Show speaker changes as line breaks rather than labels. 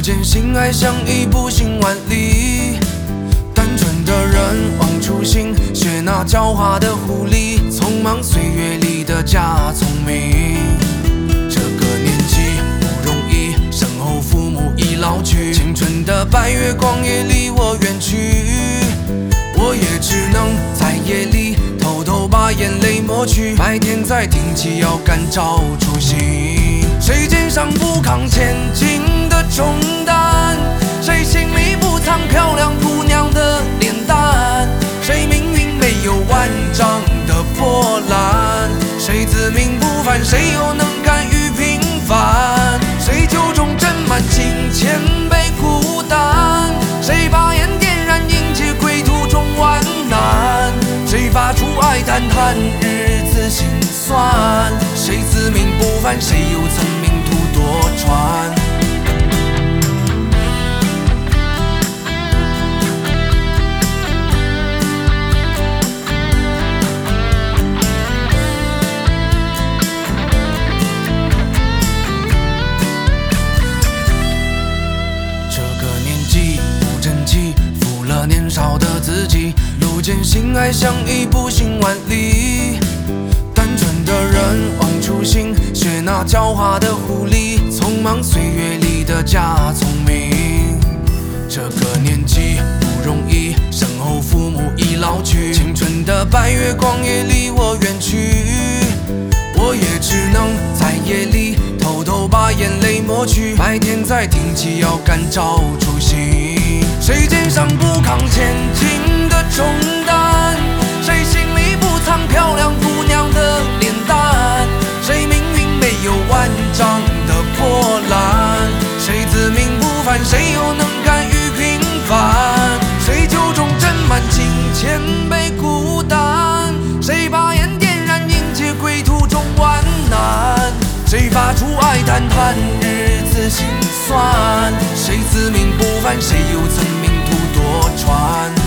见心爱像已不行万里。单纯的人忘初心，学那狡猾的狐狸，匆忙岁月里的假聪明。这个年纪不容易，身后父母已老去，青春的白月光也离我远去。我也只能在夜里偷偷把眼泪抹去，白天再挺起腰杆找初心。谁肩上不扛千斤的重担？谁心里不藏漂亮姑娘的脸蛋？谁命运没有万丈的波澜？谁自命不凡？谁又能甘于平凡？谁酒中斟满金钱杯孤单？谁把烟点燃迎接归途中万难？谁发出爱叹叹日子心酸？谁自命不凡？谁又曾命途多舛？年少的自己，路见心爱像已不行万里。单纯的人忘初心，学那狡猾的狐狸，匆忙岁月里的假聪明。这个年纪不容易，身后父母已老去，青春的白月光也离我远去。我也只能在夜里偷偷把眼泪抹去，白天再挺起腰杆找初心。谁肩上不扛千斤的重担？谁心里不藏漂亮姑娘的脸蛋？谁命运没有万丈的波澜？谁自命不凡？谁又能甘于平凡？谁酒中斟满金钱杯孤单？谁把烟点燃迎接归途中万难？谁发出爱叹叹日子心酸？谁自命不凡？谁又曾命途多舛？